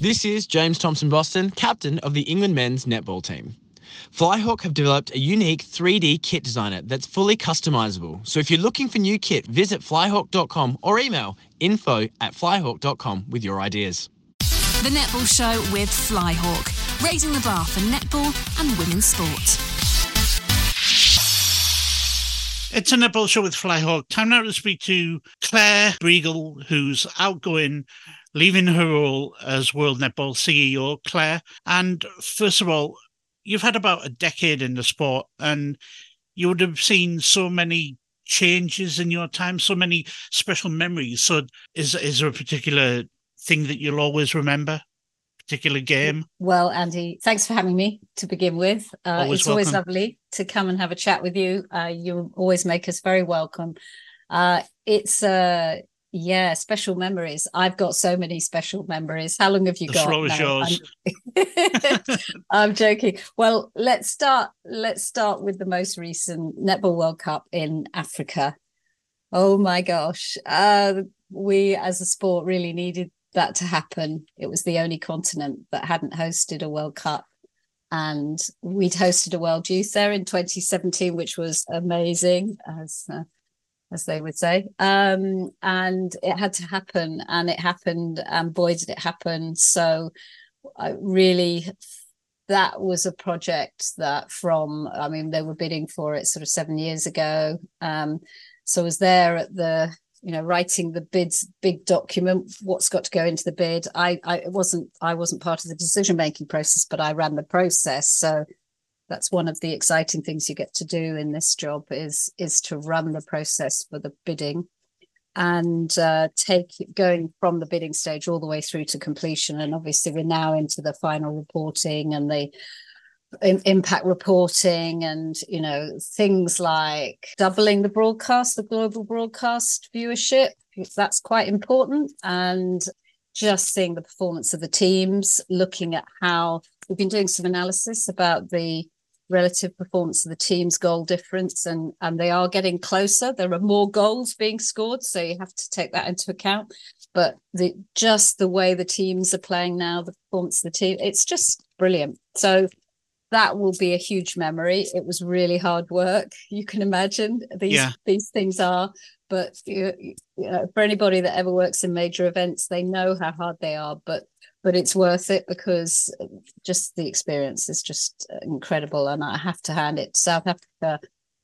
This is James Thompson Boston, captain of the England men's netball team. Flyhawk have developed a unique 3D kit designer that's fully customizable. So if you're looking for new kit, visit flyhawk.com or email info@flyhawk.com with your ideas. The Netball Show with Flyhawk, raising the bar for netball and women's sport. It's a Netball Show with Flyhawk. Time now to speak to Claire Briegel, who's outgoing, leaving her role as World Netball CEO. Claire, and first of all, you've had about a decade in the sport, and you would have seen so many changes in your time, so many special memories. So is there a particular thing that you'll always remember? Particular game? Well, Andy, thanks for having me to begin with. It's always lovely to come and have a chat with you. You always make us very welcome. Special memories. I've got so many special memories. How long have you got? The floor is yours. I'm joking. Well, let's start with the most recent Netball World Cup in Africa. Oh my gosh. We as a sport really needed that to happen. It was the only continent that hadn't hosted a World Cup, and we'd hosted a World Youth there in 2017, which was amazing, as they would say. And it had to happen, and it happened, and boy did it happen. So that was a project that they were bidding for it sort of 7 years ago. So I was there at the writing the big document, what's got to go into the bid. I wasn't part of the decision-making process, but I ran the process. So that's one of the exciting things you get to do in this job is to run the process for the bidding and take it going from the bidding stage all the way through to completion. And obviously we're now into the final reporting and the impact reporting and things like doubling the global broadcast viewership. That's quite important. And just seeing the performance of the teams, looking at how we've been doing some analysis about the relative performance of the team's goal difference, and they are getting closer. There are more goals being scored, so you have to take that into account. But the way the teams are playing now, the performance of the team, it's just brilliant. So that will be a huge memory. It was really hard work. You can imagine these things are, but for anybody that ever works in major events, they know how hard they are, but it's worth it because just the experience is just incredible. And I have to hand it to South Africa.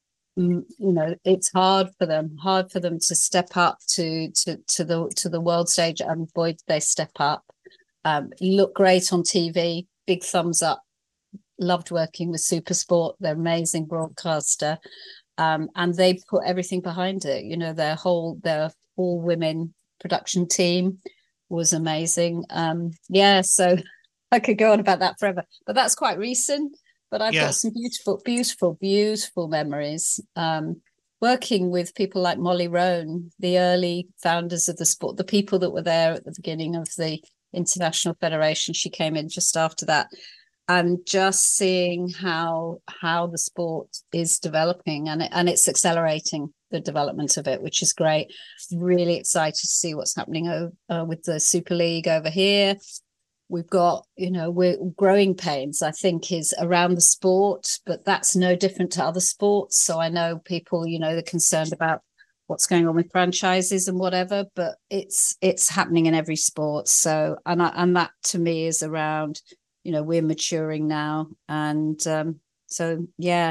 It's hard for them to step up to the world stage, and boy, did they step up. Look great on TV. Big thumbs up. Loved working with SuperSport. They're amazing broadcaster, and they put everything behind it. Their all women production team was amazing. So I could go on about that forever, but that's quite recent. But I've got some beautiful memories. Working with people like Molly Roan, the early founders of the sport, the people that were there at the beginning of the International Federation. She came in just after that. And just seeing how the sport is developing and it's accelerating the development of it, which is great. Really excited to see what's happening with the Super League over here. We've got, we're growing pains, I think, is around the sport, but that's no different to other sports. So I know people, they're concerned about what's going on with franchises and whatever, but it's happening in every sport. So and that to me is around. We're maturing now. And so I'm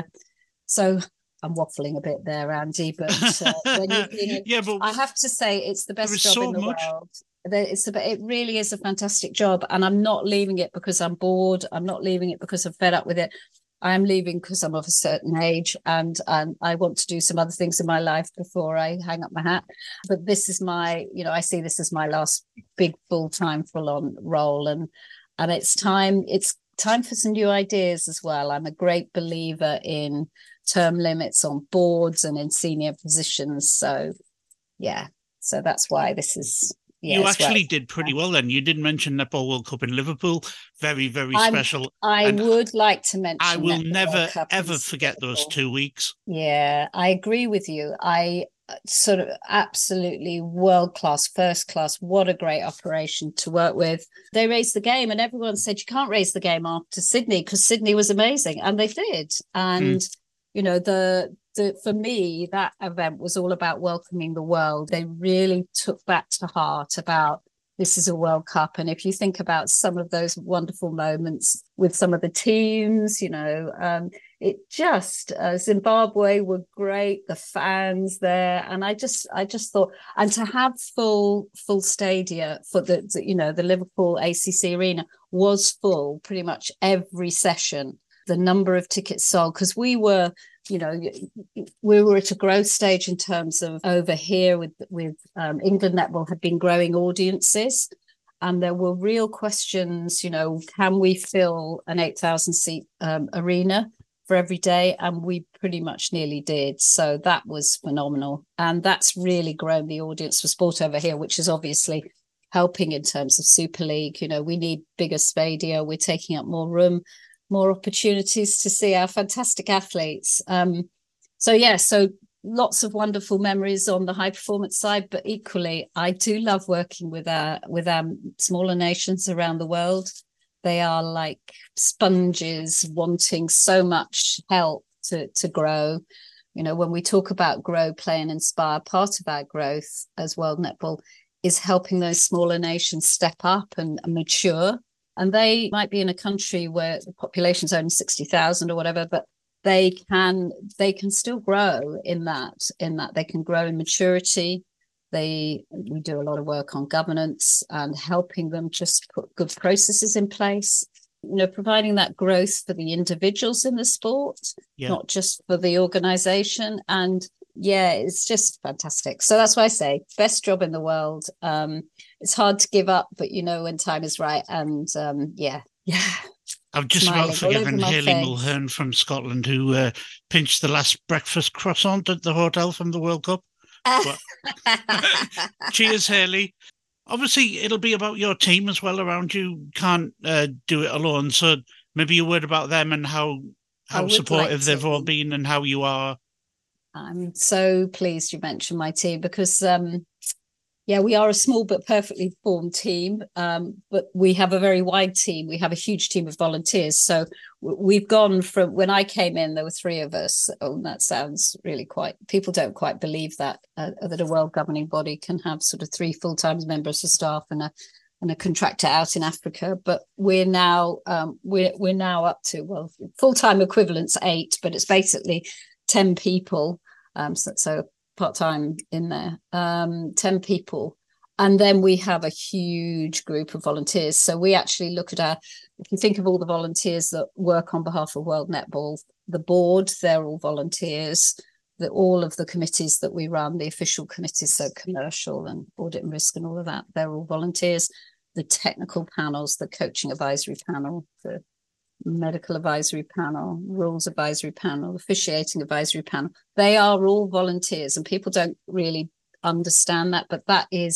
waffling a bit there, Andy, but when but I have to say it's the best job in the world. It really is a fantastic job. And I'm not leaving it because I'm bored. I'm not leaving it because I'm fed up with it. I'm leaving because I'm of a certain age and I want to do some other things in my life before I hang up my hat. But this is I see this as my last big full-time full-on role. And it's time for some new ideas as well. I'm a great believer in term limits on boards and in senior positions. So that's why this is. You actually did pretty well then. You did mention Netball World Cup in Liverpool. Very, very special. I would like to mention I will never, ever forget those 2 weeks. Yeah, I agree with you. I sort of absolutely world class, first class. What a great operation to work with. They raised the game, and everyone said you can't raise the game after Sydney because Sydney was amazing, and they did. And you know, the for me, that event was all about welcoming the world. They really took that to heart about this is a World Cup. And if you think about some of those wonderful moments with some of the teams, you know, it just Zimbabwe were great, the fans there, and I just thought, and to have full stadia for the you know, the Liverpool ACC Arena was full pretty much every session. The number of tickets sold, because we were, you know, we were at a growth stage in terms of over here with England Netball had been growing audiences, and there were real questions, you know, can we fill an 8,000 seat arena for every day? And we pretty much nearly did. So that was phenomenal. And that's really grown the audience for sport over here, which is obviously helping in terms of Super League. You know, we need bigger stadia. We're taking up more room, more opportunities to see our fantastic athletes. So lots of wonderful memories on the high performance side, but equally, I do love working with our smaller nations around the world. They are like sponges wanting so much help to grow. You know, when we talk about grow, play and inspire, part of our growth as World Netball is helping those smaller nations step up and mature. And they might be in a country where the population's only 60,000 or whatever, but they can still grow in that they can grow in maturity. We do a lot of work on governance and helping them just put good processes in place, you know, providing that growth for the individuals in the sport, not just for the organization. And yeah, it's just fantastic. So that's why I say best job in the world. It's hard to give up, but you know when time is right. And yeah. I've just about forgiven Hayley Mulhern from Scotland, who pinched the last breakfast croissant at the hotel from the World Cup. Cheers, Hayley. Obviously, it'll be about your team as well around you. Can't do it alone. So maybe a word about them and how supportive they've all been and how you are. I'm so pleased you mentioned my team because, we are a small but perfectly formed team, but we have a very wide team. We have a huge team of volunteers. So we've gone from, when I came in, there were 3 of us. Oh, that sounds really people don't quite believe that a world governing body can have sort of 3 full-time members of staff and a contractor out in Africa. But we're now up to, full-time equivalent's 8, but it's basically 10 people. So part-time in there, 10 people. And then we have a huge group of volunteers. So we actually look at if you think of all the volunteers that work on behalf of World Netball, the board, they're all volunteers. All of the committees that we run, the official committees, so commercial and audit and risk and all of that, they're all volunteers. The technical panels, the coaching advisory panel, the medical advisory panel, rules advisory panel, officiating advisory panel, they are all volunteers, and people don't really understand that, but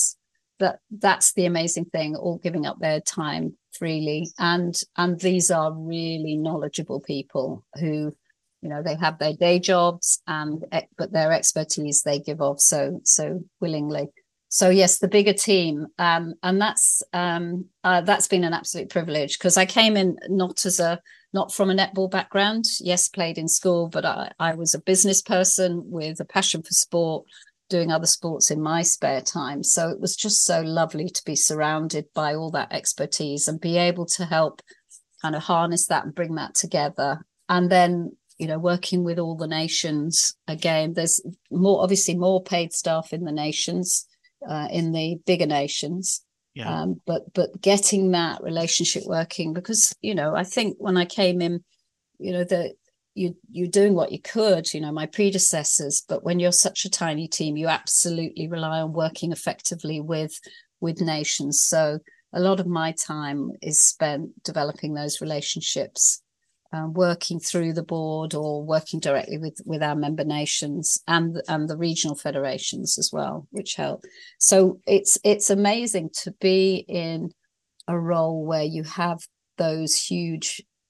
that's the amazing thing, all giving up their time freely, and these are really knowledgeable people who, you know, they have their day jobs but their expertise they give off so willingly. So yes, the bigger team, and that's been an absolute privilege, because I came in not from a netball background. Yes, played in school, but I was a business person with a passion for sport, doing other sports in my spare time. So it was just so lovely to be surrounded by all that expertise and be able to help kind of harness that and bring that together. And then, you know, working with all the nations again. There's obviously more paid staff in the nations. In the bigger nations, but getting that relationship working, because, you know, I think when I came in, you know, that you're doing what you could, you know, my predecessors, but when you're such a tiny team, you absolutely rely on working effectively with nations. So a lot of my time is spent developing those relationships, working through the board or working directly with our member nations and the regional federations as well, which help. So it's amazing to be in a role where you have those huge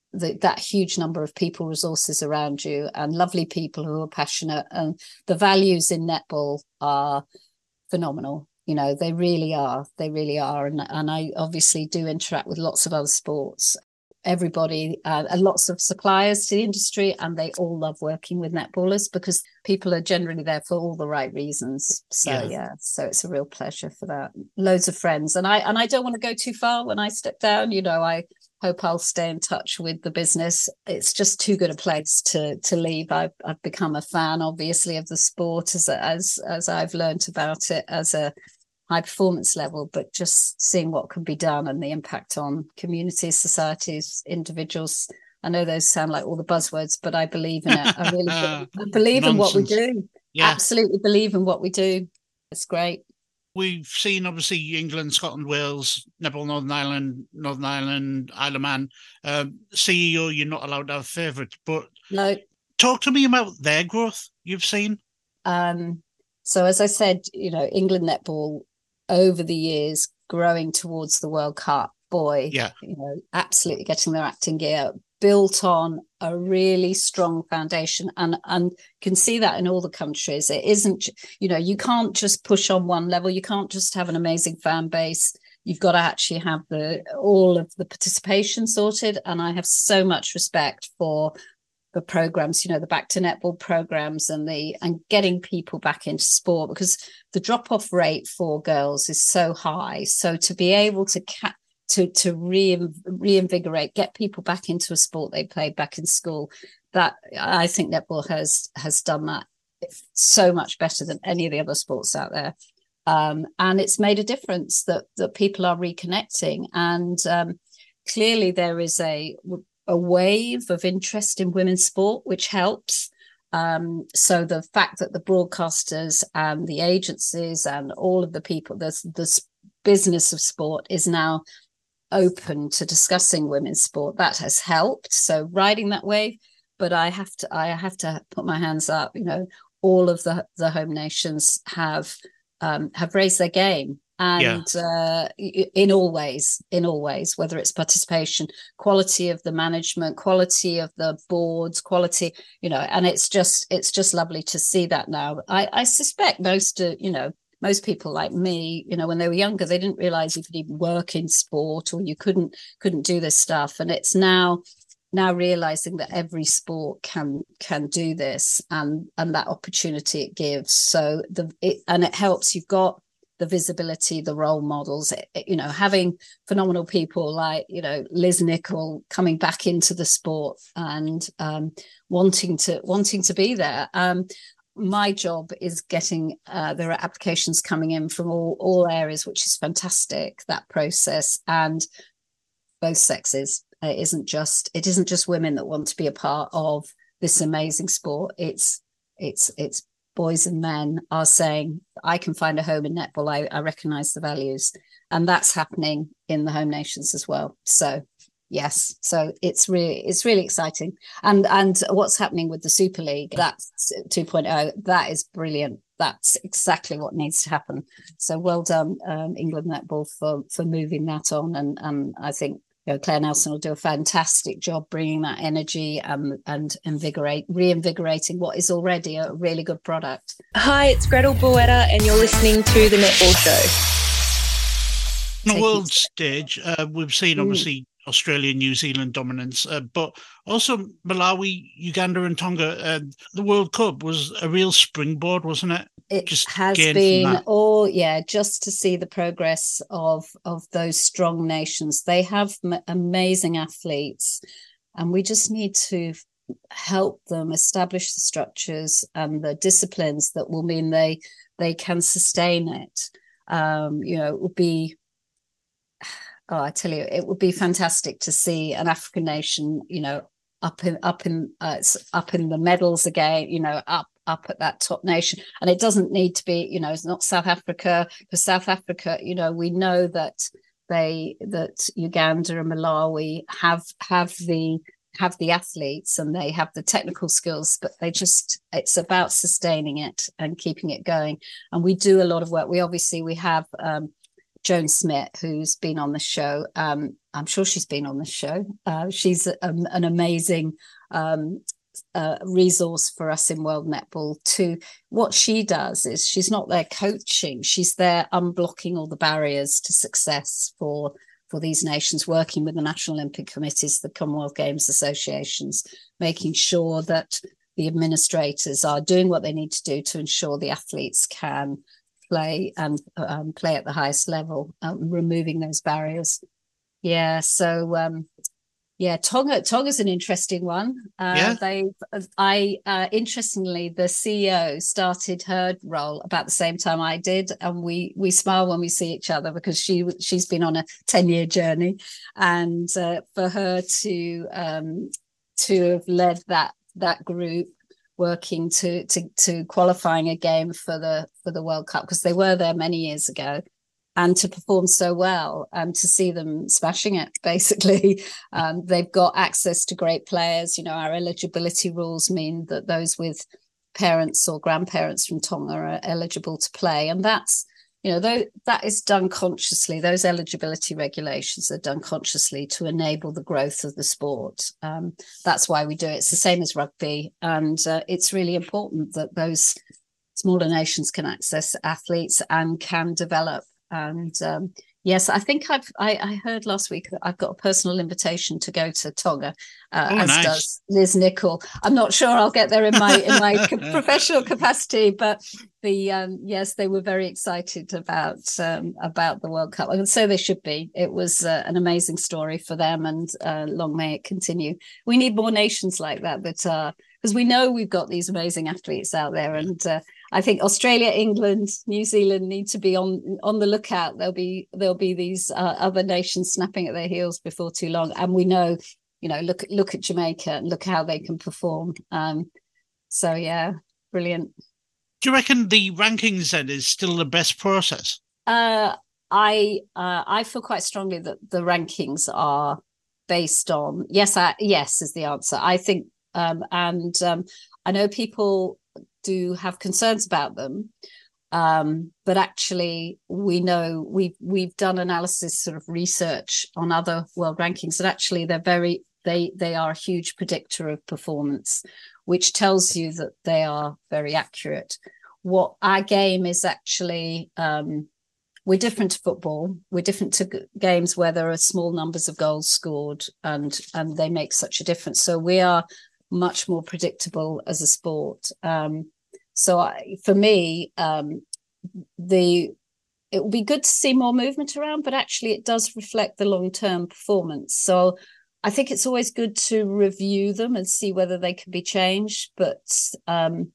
that huge number of people resources around you and lovely people who are passionate, and the values in netball are phenomenal. They really are. And I obviously do interact with lots of other sports, everybody, and lots of suppliers to the industry, and they all love working with netballers because people are generally there for all the right reasons. So so it's a real pleasure for that. Loads of friends, and I don't want to go too far when I step down. I hope I'll stay in touch with the business. It's just too good a place to leave. I've become a fan, obviously, of the sport as I've learned about it as a high performance level, but just seeing what can be done and the impact on communities, societies, individuals. I know those sound like all the buzzwords, but I believe in it. I really believe in what we do. Yeah. Absolutely believe in what we do. It's great. We've seen, obviously, England, Scotland, Wales, Netball Northern Ireland, Isle of Man. CEO, you're not allowed to have favourites, but no. Talk to me about their growth you've seen. So as I said, England netball over the years growing towards the World Cup, absolutely getting their act in gear, built on a really strong foundation, and can see that in all the countries. It isn't, you can't just push on one level. You can't just have an amazing fan base. You've got to actually have all of the participation sorted. And I have so much respect for the programs, the Back to Netball programs, and getting people back into sport, because the drop-off rate for girls is so high. So to be able to reinvigorate, get people back into a sport they played back in school, that I think netball has done that so much better than any of the other sports out there. And it's made a difference that people are reconnecting. And clearly there is a wave of interest in women's sport, which helps. So the fact that the broadcasters and the agencies and all of the people, the business of sport is now open to discussing women's sport, that has helped. So riding that wave, but I have to put my hands up. All of the home nations have raised their game. And in all ways, whether it's participation, quality of the management, quality of the boards, quality, and it's just lovely to see that now. I suspect most people like me, when they were younger, they didn't realize you could even work in sport, or you couldn't do this stuff. And it's now realizing that every sport can do this, and that opportunity it gives. So it helps. You've got the visibility, the role models, having phenomenal people like, Liz Nicol coming back into the sport and wanting to be there. My job is getting, there are applications coming in from all areas, which is fantastic, that process, and both sexes. It isn't just women that want to be a part of this amazing sport. It's boys and men are saying, I can find a home in netball. I recognize the values, and that's happening in the home nations as well. So yes, so it's really exciting. And what's happening with the Super League, that's 2.0, that is brilliant. That's exactly what needs to happen. So well done, England Netball, for moving that on. And I think Claire Nelson will do a fantastic job bringing that energy and reinvigorating what is already a really good product. Hi, it's Gretel Buetta, and you're listening to The Netball Show. On the world stage, we've seen, obviously, Australia, New Zealand dominance, but also Malawi, Uganda and Tonga. The World Cup was a real springboard, wasn't it? It has been, just to see the progress of those strong nations. They have amazing athletes, and we just need to help them establish the structures and the disciplines that will mean they can sustain it. It would be, I tell you, it would be fantastic to see an African nation, up in the medals again, up at that top nation. And it doesn't need to be, it's not South Africa. For South Africa, we know that Uganda and Malawi have the athletes and they have the technical skills, but it's about sustaining it and keeping it going. And we do a lot of work. We have Joan Smith, who's been on the show. I'm sure she's been on the show. She's an amazing resource for us in World Netball. To what she does is she's not there coaching, she's there unblocking all the barriers to success for these nations, working with the National Olympic Committees, the Commonwealth Games Associations, making sure that the administrators are doing what they need to do to ensure the athletes can play and play at the highest level, removing those barriers. Yeah, so Tonga's an interesting one. Interestingly, the CEO started her role about the same time I did, and we smile when we see each other because she's been on a 10-year journey, and for her to have led that group, working to qualifying a game for the World Cup, because they were there many years ago, and to perform so well and to see them smashing it, basically. They've got access to great players. Our eligibility rules mean that those with parents or grandparents from Tonga are eligible to play. And that's, that is done consciously. Those eligibility regulations are done consciously to enable the growth of the sport. That's why we do it. It's the same as rugby. And it's really important that those smaller nations can access athletes and can develop. And yes, I think I heard last week that I've got a personal invitation to go to Tonga, as nice. Does Liz Nichol. I'm not sure I'll get there in my professional capacity, but yes, they were very excited about the World Cup, and so they should be. It was an amazing story for them, and long may it continue. We need more nations like that because we know we've got these amazing athletes out there, and I think Australia, England, New Zealand need to be on the lookout. There'll be these other nations snapping at their heels before too long, and we know, look at Jamaica and look how they can perform. So yeah, brilliant. Do you reckon the rankings then is still the best process? I feel quite strongly that the rankings are based on yes is the answer. I think, and I know people do have concerns about them, but actually we know we've done analysis, sort of research on other world rankings, and actually they are a huge predictor of performance, which tells you that they are very accurate. What our game is actually, we're different to football. We're different to games where there are small numbers of goals scored and they make such a difference. So we are much more predictable as a sport. For me, it will be good to see more movement around, but actually it does reflect the long-term performance. So I think it's always good to review them and see whether they can be changed. But I'm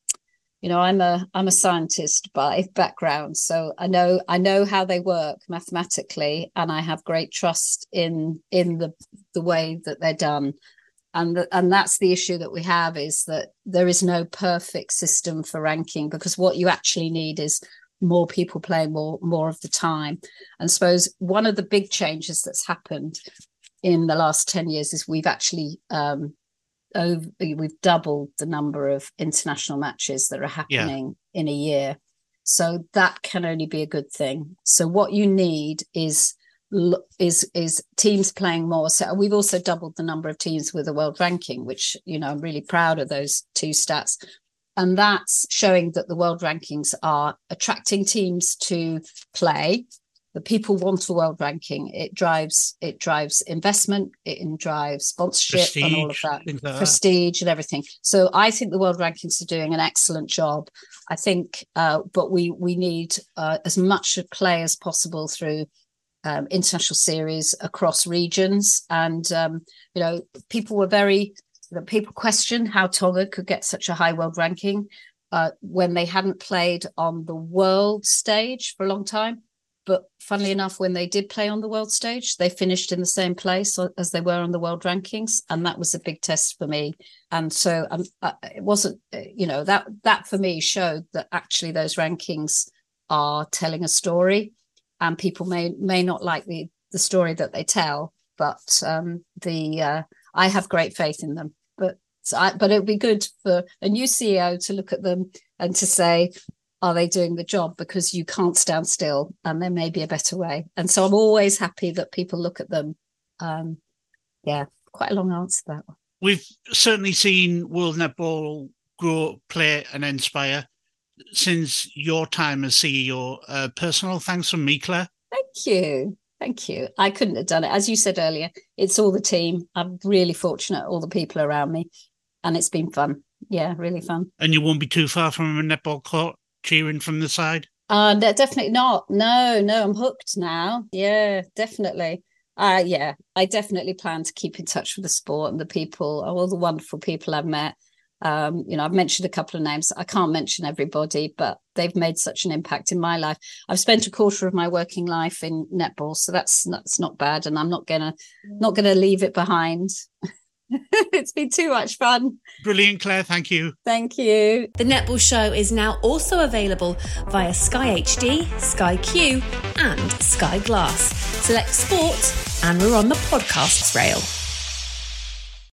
a scientist by background, so I know how they work mathematically, and I have great trust in the way that they're done. And that's the issue that we have, is that there is no perfect system for ranking, because what you actually need is more people playing more of the time. And I suppose one of the big changes that's happened in the last 10 years is we've actually we've doubled the number of international matches that are happening in a year. So that can only be a good thing. So what you need is teams playing more. So we've also doubled the number of teams with a world ranking, which, I'm really proud of those two stats. And that's showing that the world rankings are attracting teams to play. The people want a world ranking. It drives investment, it drives sponsorship, prestige, and all of that, prestige and everything. So I think the world rankings are doing an excellent job. I think, but we need as much play as possible through international series across regions. And people questioned how Tonga could get such a high world ranking when they hadn't played on the world stage for a long time. But funnily enough, when they did play on the world stage, they finished in the same place as they were on the world rankings. And that was a big test for me. And so it wasn't, that for me showed that actually those rankings are telling a story, and people may not like the story that they tell, but I have great faith in them. But it would be good for a new CEO to look at them and to say, are they doing the job? Because you can't stand still, and there may be a better way. And so I'm always happy that people look at them. Quite a long answer to that one. We've certainly seen World Netball grow, play and inspire since your time as CEO. Personal thanks from me, Claire. Thank you. I couldn't have done it. As you said earlier, it's all the team. I'm really fortunate, all the people around me, and it's been fun. Yeah, really fun. And you won't be too far from a netball court cheering from the side? No, definitely not. No, I'm hooked now. Yeah, definitely. I definitely plan to keep in touch with the sport and the people, all the wonderful people I've met. I've mentioned a couple of names. I can't mention everybody, but they've made such an impact in my life. I've spent a quarter of my working life in netball, so that's not bad, and I'm not gonna leave it behind. It's been too much fun. Brilliant, Claire. Thank you. Thank you. The Netball Show is now also available via Sky HD, Sky Q and Sky Glass. Select sport and we're on the podcasts rail.